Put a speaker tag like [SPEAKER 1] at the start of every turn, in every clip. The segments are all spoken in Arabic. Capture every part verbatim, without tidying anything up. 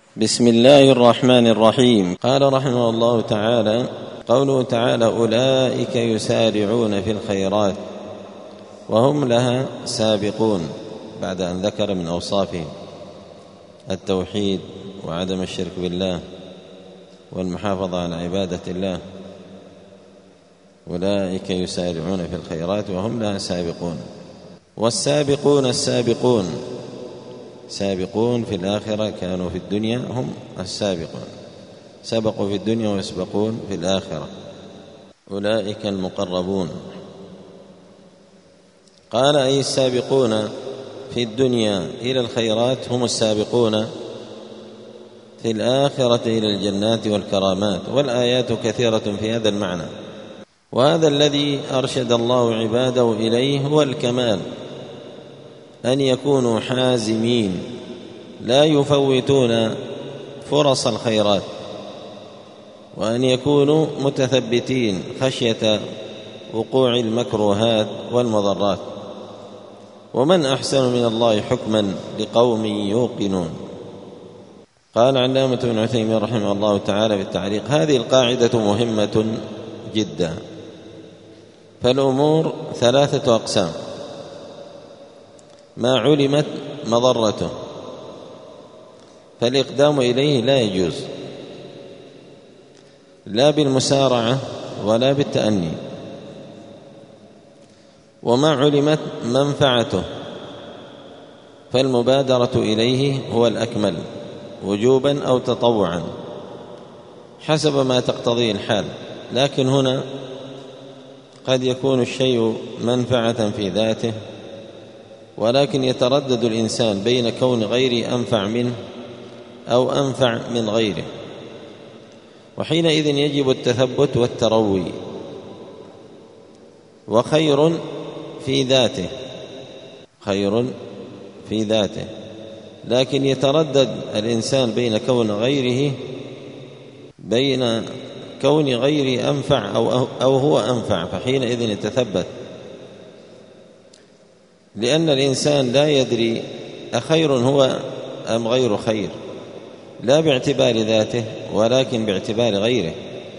[SPEAKER 1] بسم الله الرحمن الرحيم. قال رحمه الله تعالى: قوله تعالى: أولئك يسارعون في الخيرات وهم لها سابقون، بعد أن ذكر من أوصافهم التوحيد وعدم الشرك بالله والمحافظة على عبادة الله. أولئك يسارعون في الخيرات وهم لها سابقون. والسابقون السابقون سابقون في الآخرة، كانوا في الدنيا هم السابقون، سبقوا في الدنيا ويسبقون في الآخرة، أولئك المقربون. قال: أي السابقون في الدنيا إلى الخيرات هم السابقون في الآخرة إلى الجنات والكرامات. والآيات كثيرة في هذا المعنى، وهذا الذي أرشد الله عباده إليه هو الكمال، أن يكونوا حازمين لا يفوتون فرص الخيرات، وأن يكونوا متثبتين خشية وقوع المكروهات والمضرات. ومن أحسن من الله حكما لقوم يوقنون. قال علامة ابن عثيمين رحمه الله تعالى في التعليق: هذه القاعدة مهمة جدا، فالأمور ثلاثة أقسام: ما علمت مضرته فالإقدام إليه لا يجوز، لا بالمسارعة ولا بالتأني. وما علمت منفعته فالمبادرة إليه هو الأكمل وجوبا أو تطوعا حسب ما تقتضيه الحال. لكن هنا قد يكون الشيء منفعة في ذاته، ولكن يتردد الإنسان بين كون غيره أنفع منه أو أنفع من غيره، وحينئذ يجب التثبت والتروي. وخير في ذاته خير في ذاته لكن يتردد الإنسان بين كون غيره بين كون غيره أنفع أو, أو هو أنفع، فحينئذ يتثبت، لأن الإنسان لا يدري أخير هو أم غير خير، لا باعتبار ذاته ولكن باعتبار غيره.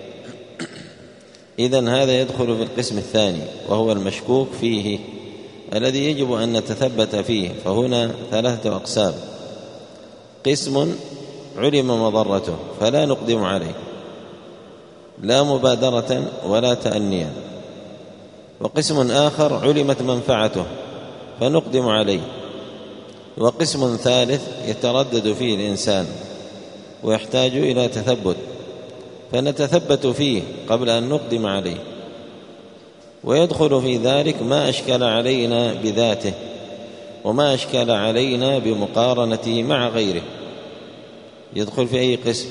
[SPEAKER 1] إذن هذا يدخل في القسم الثاني، وهو المشكوك فيه الذي يجب أن نتثبت فيه. فهنا ثلاثة أقسام: قسم علم مضرته فلا نقدم عليه لا مبادرة ولا تأنيا، وقسم آخر علمت منفعته فنقدم عليه، وقسم ثالث يتردد فيه الإنسان ويحتاج إلى تثبت فنتثبت فيه قبل أن نقدم عليه. ويدخل في ذلك ما أشكل علينا بذاته وما أشكل علينا بمقارنته مع غيره. يدخل في أي قسم؟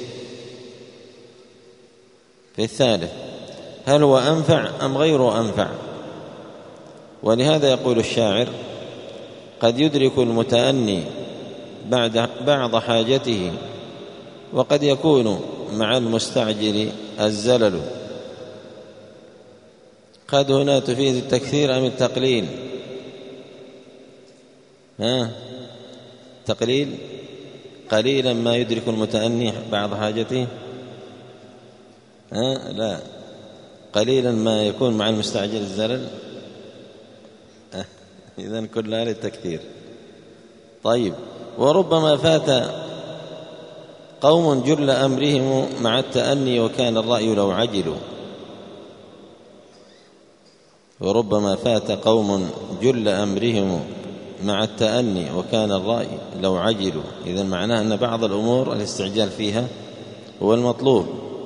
[SPEAKER 1] في الثالث: هل هو أنفع أم غيره أنفع؟ ولهذا يقول الشاعر: قد يدرك المتأني بعد بعض حاجته، وقد يكون مع المستعجل الزلل. قد هنا تفيد التكثير أم التقليل؟ ها تقليل، قليلا ما يدرك المتأني بعض حاجته. ها لا، قليلا ما يكون مع المستعجل الزلل. إذن كلها للتكثير. طيب: وربما فات قوم جل أمرهم مع التأني وكان الرأي لو عجلوا. وربما فات قوم جل أمرهم مع التأني وكان الرأي لو عجلوا. إذن معناه أن بعض الأمور الاستعجال فيها هو المطلوب.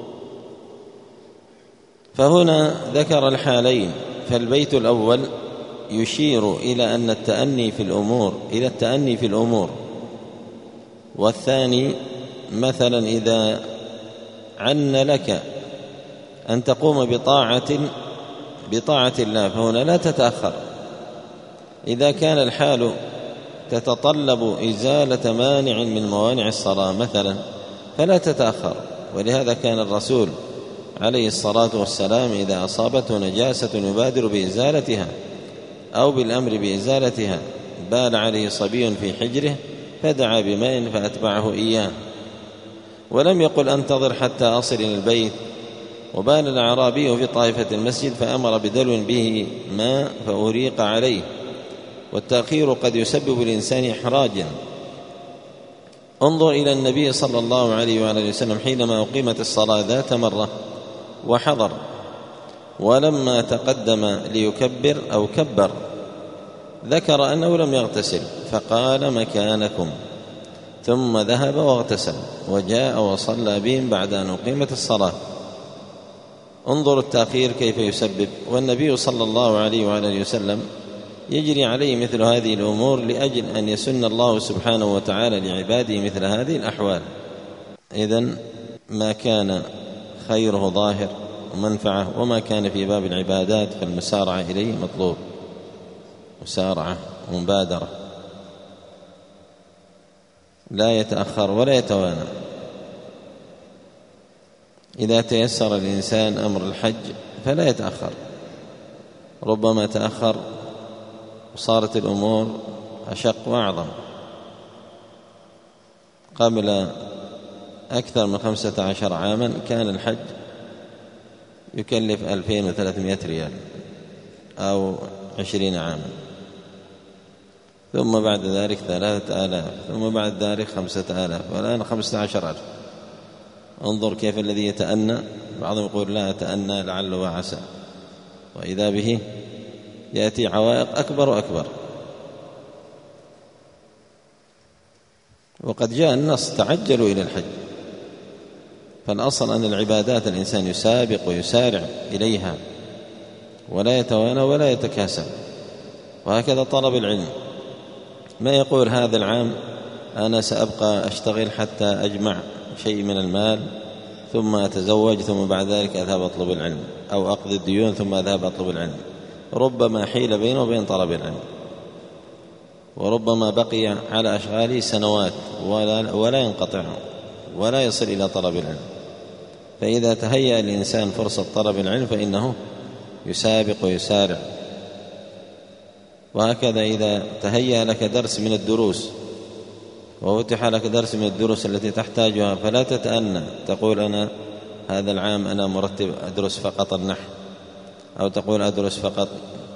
[SPEAKER 1] فهنا ذكر الحالين، فالبيت الأول يشير إلى أن التأني في الأمور إلى التأني في الأمور، والثاني مثلا إذا عن لك أن تقوم بطاعة بطاعة الله فهنا لا تتأخر. إذا كان الحال تتطلب إزالة مانع من موانع الصلاة مثلا فلا تتأخر. ولهذا كان الرسول عليه الصلاة والسلام إذا أصابته نجاسة يبادر بإزالتها أو بالأمر بإزالتها. بال عليه صبي في حجره فدعا بماء فأتبعه إياه، ولم يقل أنتظر حتى أصل إلى البيت. وبال الأعرابي في طائفة المسجد فأمر بدلو به ماء فأريق عليه، والتأخير قد يسبب الإنسان إحراجا. انظر إلى النبي صلى الله عليه وآله وسلم حينما أقيمت الصلاة ذات مرة وحضر، ولما تقدم ليكبر أو كبر ذكر أنه لم يغتسل فقال مكانكم، ثم ذهب واغتسل وجاء وصلى بهم بعد أن أقيمت الصلاة. انظر التأخير كيف يسبب. والنبي صلى الله عليه وآله وسلم يجري عليه مثل هذه الأمور لأجل أن يسن الله سبحانه وتعالى لعباده مثل هذه الأحوال. إذن ما كان خيره ظاهر ومنفعة، وما كان في باب العبادات فالمسارعة إليه مطلوب، مسارعة ومبادرة، لا يتأخر ولا يتوانى. إذا تيسر الإنسان أمر الحج فلا يتأخر، ربما تأخر وصارت الأمور أشق وأعظم. قبل أكثر من خمسة عشر عاما كان الحج يكلف ألفين وثلاثمائة ريال أو عشرين عاما، ثم بعد ذلك ثلاثة آلاف، ثم بعد ذلك خمسة آلاف، والآن خمسة عشر ألف. انظر كيف الذي يتأنى، بعضهم يقول لا أتأنى لعل وعسى، وإذا به يأتي عوائق أكبر وأكبر. وقد جاء النص تعجلوا إلى الحج. فالأصل أن العبادات الإنسان يسابق ويسارع إليها ولا يتوانى ولا يتكاسل. وهكذا طلب العلم، ما يقول هذا العام أنا سأبقى أشتغل حتى أجمع شيء من المال ثم أتزوج ثم بعد ذلك أذهب أطلب العلم، أو أقضي الديون ثم أذهب أطلب العلم. ربما حيل بينه وبين طلب العلم، وربما بقي على أشغاله سنوات ولا, ولا ينقطع ولا يصل إلى طلب العلم. فإذا تهيأ الإنسان فرصة طلب العلم فإنه يسابق ويسارع. وهكذا إذا تهيأ لك درس من الدروس وفتح لك درس من الدروس التي تحتاجها فلا تتأنى تقول أنا هذا العام أنا مرتب أدرس فقط النحو، أو تقول أدرس فقط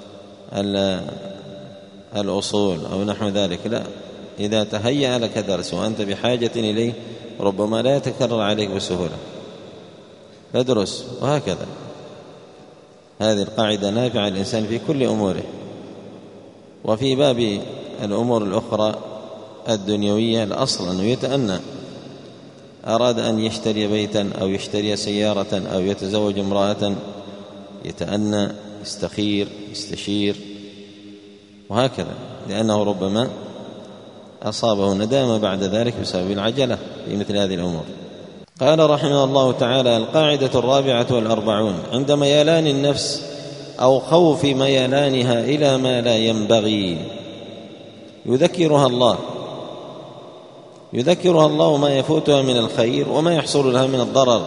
[SPEAKER 1] الأصول أو نحو ذلك. لا، إذا تهيأ لك درس وأنت بحاجة إليه ربما لا يتكرر عليك بسهولة فادرس. وهكذا هذه القاعدة نافعة للإنسان في كل أموره. وفي باب الأمور الأخرى الدنيوية الأصل أنه يتأنى. أراد أن يشتري بيتا أو يشتري سيارة أو يتزوج امرأة يتأنى، يستخير، يستشير، وهكذا، لأنه ربما أصابه ندامة بعد ذلك بسبب العجلة في مثل هذه الأمور. قال رحمه الله تعالى: القاعدة الرابعة والأربعون: عند ميلان النفس أو خوف ميلانها إلى ما لا ينبغي يذكرها الله يذكرها الله ما يفوتها من الخير وما يحصل لها من الضرر.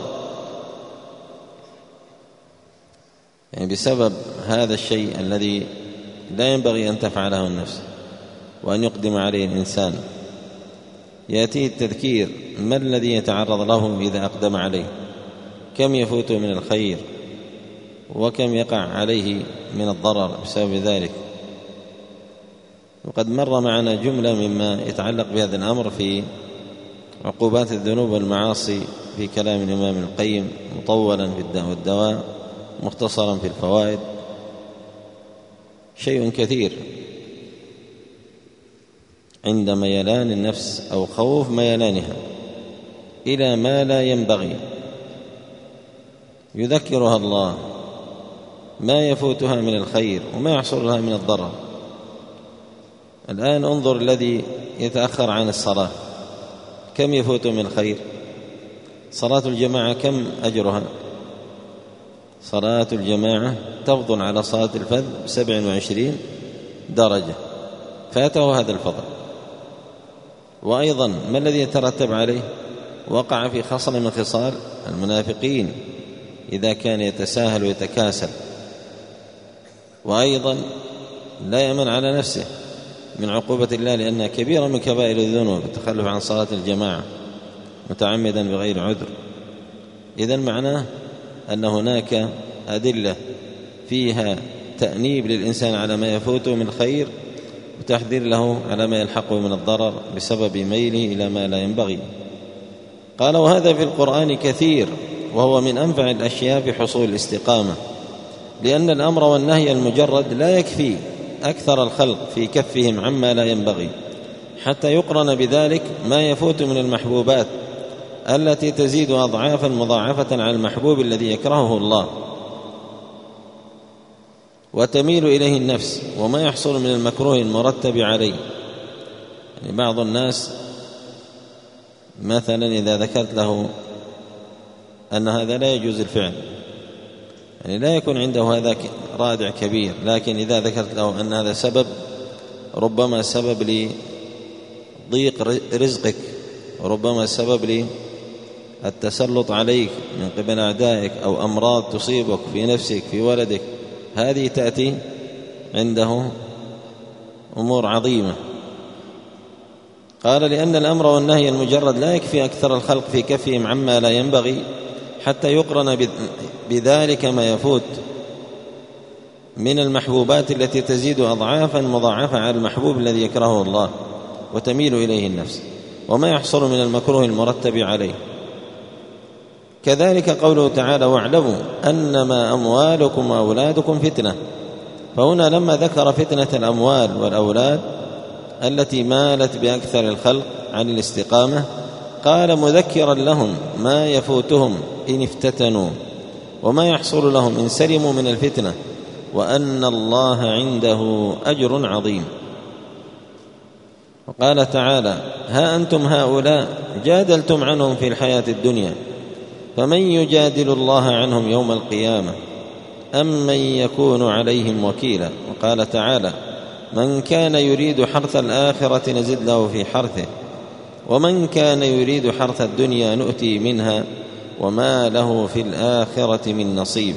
[SPEAKER 1] يعني بسبب هذا الشيء الذي لا ينبغي أن تفعله النفس وأن يقدم عليه الإنسان يأتيه التذكير ما الذي يتعرض له إذا أقدم عليه، كم يفوته من الخير وكم يقع عليه من الضرر بسبب ذلك. وقد مر معنا جملة مما يتعلق بهذا الأمر في عقوبات الذنوب والمعاصي في كلام الإمام ابن القيم، مطولا في الداء والدواء، مختصرا في الفوائد، شيء كثير. عند ميلان النفس أو خوف ميلانها إلى ما لا ينبغي يذكرها الله ما يفوتها من الخير وما يحصل لها من الضرر. الآن انظر الذي يتأخر عن الصلاة كم يفوت من الخير. صلاة الجماعة كم أجرها؟ صلاة الجماعة تفضل على صلاة الفذ بسبع وعشرين درجة، فاته هذا الفضل. وأيضا ما الذي يترتب عليه؟ وقع في خصل من خصال المنافقين إذا كان يتساهل ويتكاسل، وأيضا لا يأمن على نفسه من عقوبة الله لأنها كبيرة من كبائر الذنوب التخلف عن صلاة الجماعة. متعمدا بغير عذر. إذن معناه أن هناك أدلة فيها تأنيب للإنسان على ما يفوته من خير وتحذير له على ما يلحقه من الضرر بسبب ميله إلى ما لا ينبغي. قال: وهذا في القرآن كثير، وهو من أنفع الأشياء في حصول الاستقامة، لأن الأمر والنهي المجرد لا يكفي أكثر الخلق في كفهم عما لا ينبغي، حتى يقرن بذلك ما يفوت من المحبوبات التي تزيد أضعافا مضاعفة على المحبوب الذي يكرهه الله وتميل إليه النفس، وما يحصل من المكروه المرتب عليه. يعني بعض الناس مثلا إذا ذكرت له أن هذا لا يجوز الفعل، يعني لا يكون عنده هذا رادع كبير، لكن إذا ذكرت له أن هذا سبب، ربما سبب لضيق رزقك، وربما سبب للتسلط عليك من قبل أعدائك، أو أمراض تصيبك في نفسك في ولدك، هذه تأتي عنده أمور عظيمة. قال: لأن الأمر والنهي المجرد لا يكفي أكثر الخلق في كفهم عما لا ينبغي، حتى يقرن بذلك ما يفوت من المحبوبات التي تزيد أضعافا مضاعفة على المحبوب الذي يكرهه الله وتميل إليه النفس، وما يحصل من المكروه المرتب عليه. كذلك قوله تعالى: واعلموا أنما أموالكم وأولادكم فتنة. فهنا لما ذكر فتنة الأموال والأولاد التي مالت بأكثر الخلق عن الاستقامة، قال مذكرا لهم ما يفوتهم إن افتتنوا، وما يحصل لهم إن سلموا من الفتنة، وأن الله عنده أجر عظيم. وقال تعالى: ها أنتم هؤلاء جادلتم عنهم في الحياة الدنيا، فمن يجادل الله عنهم يوم القيامة أم من يكون عليهم وكيلا. وقال تعالى: من كان يريد حرث الآخرة نزد له في حرثه، ومن كان يريد حرث الدنيا نؤتي منها وما له في الآخرة من نصيب.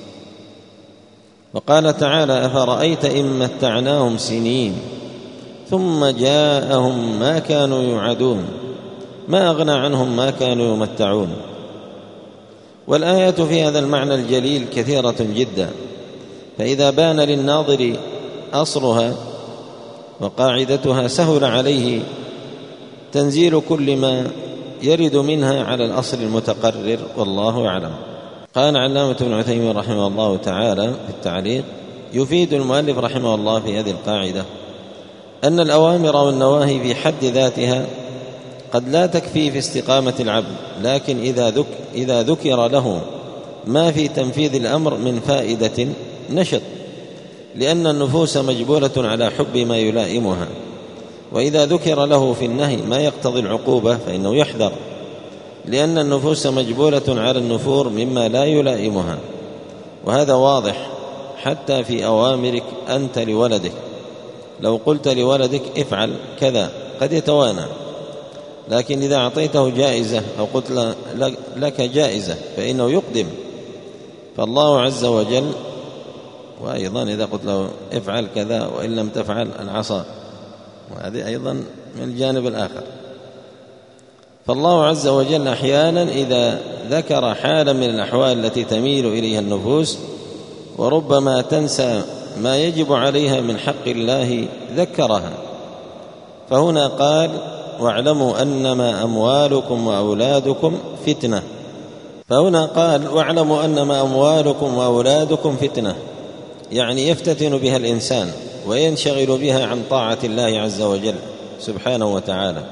[SPEAKER 1] وقال تعالى: أفرأيت إن متعناهم سنين ثم جاءهم ما كانوا يوعدون ما أغنى عنهم ما كانوا يمتعون. والآيات في هذا المعنى الجليل كثيرة جدا، فإذا بان للناظر أصلها وقاعدتها سهل عليه تنزيل كل ما يرد منها على الأصل المتقرر، والله أعلم. قال علامة ابن عثيمين رحمه الله تعالى في التعليق: يفيد المؤلف رحمه الله في هذه القاعدة أن الأوامر والنواهي في حد ذاتها قد لا تكفي في استقامة العبد، لكن إذا ذك إذا ذكر له ما في تنفيذ الأمر من فائدة نشط، لأن النفوس مجبولة على حب ما يلائمها، وإذا ذكر له في النهي ما يقتضي العقوبة فإنه يحذر، لأن النفوس مجبولة على النفور مما لا يلائمها. وهذا واضح حتى في أوامرك أنت لولدك، لو قلت لولدك افعل كذا قد يتوانى، لكن إذا أعطيته جائزة أو قلت لك جائزة فإنه يقدم. فالله عز وجل، وأيضا إذا قلت له افعل كذا وإن لم تفعل العصا، وهذه أيضا من الجانب الآخر. فالله عز وجل أحيانا إذا ذكر حالا من الأحوال التي تميل إليها النفوس وربما تنسى ما يجب عليها من حق الله ذكرها. فهنا قال: واعلموا أنما أموالكم وأولادكم فتنة. فهنا قال: واعلموا أنما أموالكم وأولادكم فتنة، يعني يفتتن بها الإنسان وينشغل بها عن طاعة الله عز وجل سبحانه وتعالى.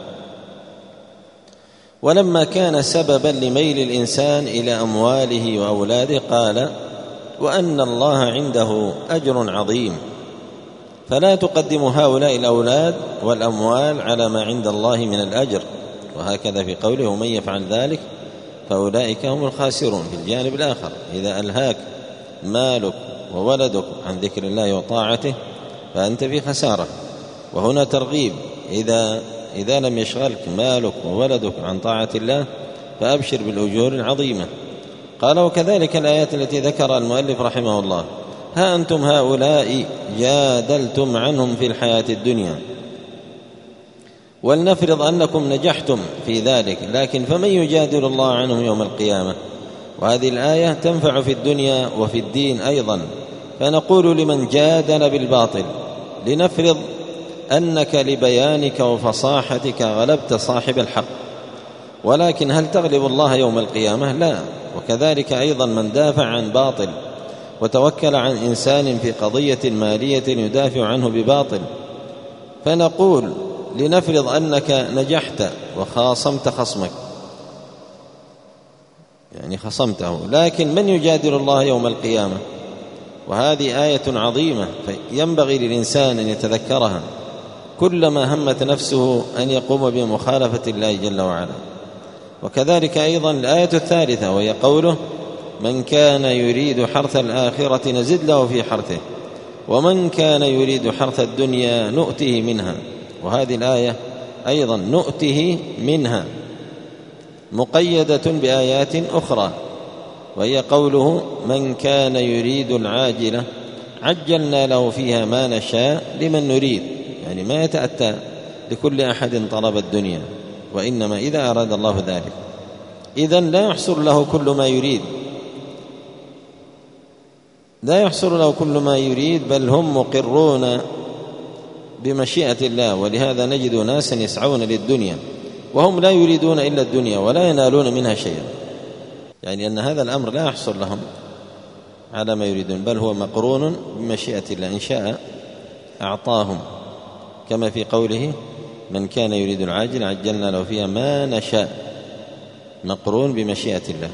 [SPEAKER 1] ولما كان سببا لميل الإنسان إلى أمواله وأولاده قال: وأن الله عنده أجر عظيم، فلا تقدم هؤلاء الأولاد والأموال على ما عند الله من الأجر. وهكذا في قوله: ومن يفعل ذلك فأولئك هم الخاسرون. في الجانب الآخر إذا ألهاك مالك وولدك عن ذكر الله وطاعته فأنت في خسارة. وهنا ترغيب، إذا, إذا لم يشغلك مالك وولدك عن طاعة الله فأبشر بالأجور العظيمة. قال: وكذلك الآيات التي ذكر المؤلف رحمه الله: ها أنتم هؤلاء جادلتم عنهم في الحياة الدنيا. ولنفرض أنكم نجحتم في ذلك، لكن فمن يجادل الله عنهم يوم القيامة؟ وهذه الآية تنفع في الدنيا وفي الدين أيضا. فنقول لمن جادل بالباطل: لنفرض أنك لبيانك وفصاحتك غلبت صاحب الحق، ولكن هل تغلب الله يوم القيامة؟ لا. وكذلك أيضا من دافع عن باطل وتوكل عن إنسان في قضية مالية يدافع عنه بباطل، فنقول لنفرض أنك نجحت وخاصمت خصمك، يعني خصمته، لكن من يجادل الله يوم القيامة؟ وهذه آية عظيمة، فينبغي للإنسان أن يتذكرها كلما همت نفسه أن يقوم بمخالفة الله جل وعلا. وكذلك أيضا الآية الثالثة، وهي قوله: من كان يريد حرث الآخرة نزد له في حرثه ومن كان يريد حرث الدنيا نؤته منها. وهذه الآية أيضا نؤته منها مقيدة بآيات أخرى، وهي قوله: من كان يريد العاجلة عجلنا له فيها ما نشاء لمن نريد، يعني ما يتأتى لكل أحد طلب الدنيا، وإنما إذا أراد الله ذلك. إذن لا يحصل له كل ما يريد، لا يحصل له كل ما يريد، بل هم مقرون بمشيئة الله. ولهذا نجد ناسا يسعون للدنيا وهم لا يريدون إلا الدنيا ولا ينالون منها شيئا، يعني أن هذا الأمر لا يحصل لهم على ما يريدون، بل هو مقرون بمشيئة الله، إن شاء أعطاهم، كما في قوله: من كان يريد العاجل عجلنا له فيها ما نشاء، مقرون بمشيئة الله.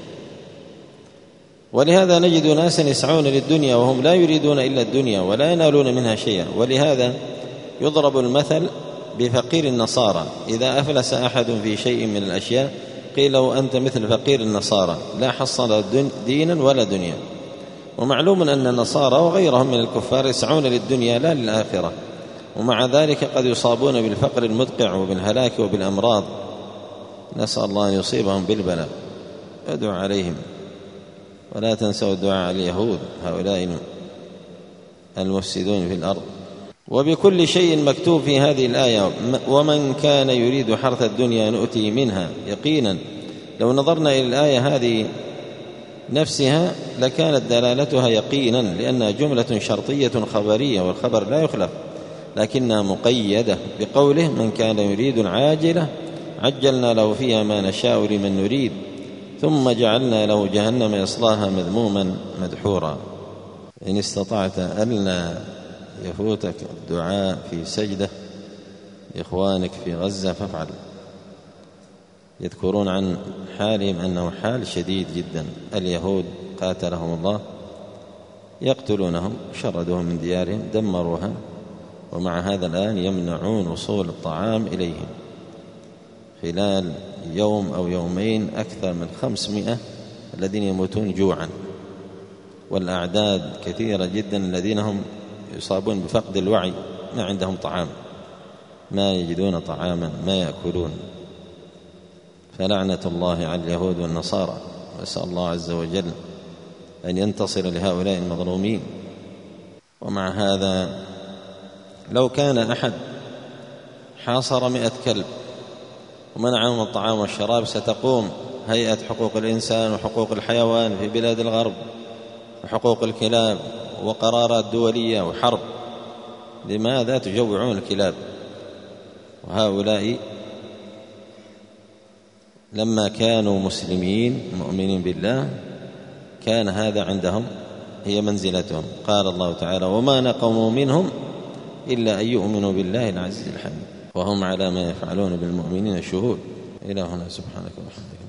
[SPEAKER 1] ولهذا نجد ناسا يسعون للدنيا وهم لا يريدون إلا الدنيا ولا ينالون منها شيئا. ولهذا يضرب المثل بفقير النصارى: إذا أفلس أحد في شيء من الأشياء قيل له: أنت مثل فقير النصارى، لا حصل دينا ولا دنيا. ومعلوم أن النصارى وغيرهم من الكفار يسعون للدنيا لا للآخرة، ومع ذلك قد يصابون بالفقر المدقع وبالهلاك وبالأمراض، نسأل الله أن يصيبهم بالبلاء. ادعوا عليهم ولا تنسوا الدعاء على اليهود، هؤلاء المفسدون في الأرض. وبكل شيء مكتوب في هذه الآية: ومن كان يريد حرث الدنيا نؤتي منها. يقينا لو نظرنا إلى الآية هذه نفسها لكانت دلالتها يقينا، لأنها جملة شرطية خبرية، والخبر لا يخلف، لكنها مقيدة بقوله: من كان يريد العاجلة عجلنا له فيها ما نشاء لمن نريد ثم جعلنا له جهنم يصلاها مذموما مدحورا. إن استطعت ألا يفوتك الدعاء في سجدة لإخوانك في غزة فافعل. يذكرون عن حالهم أنه حال شديد جدا، اليهود قاتلهم الله يقتلونهم، شردوهم من ديارهم، دمروها، ومع هذا الآن يمنعون وصول الطعام إليهم. خلال يوم أو يومين أكثر من خمسمائة الذين يموتون جوعا، والأعداد كثيرة جدا الذين هم يصابون بفقد الوعي، ما عندهم طعام، ما يجدون طعاما ما يأكلون. فلعنة الله على اليهود والنصارى، وأسأل الله عز وجل أن ينتصر لهؤلاء المظلومين. ومع هذا لو كان أحد حاصر مئة كلب ومنعهم الطعام والشراب ستقوم هيئة حقوق الإنسان وحقوق الحيوان في بلاد الغرب وحقوق الكلاب وقرارات دولية وحرب. لماذا تجوعون الكلاب؟ وهؤلاء لما كانوا مسلمين مؤمنين بالله كان هذا عندهم هي منزلتهم. قال الله تعالى: وما نقموا منهم إلا أن يؤمنوا بالله العزيز الحميد وهم على ما يفعلون بالمؤمنين شهود. إلى هنا، سبحانك وبحمدك.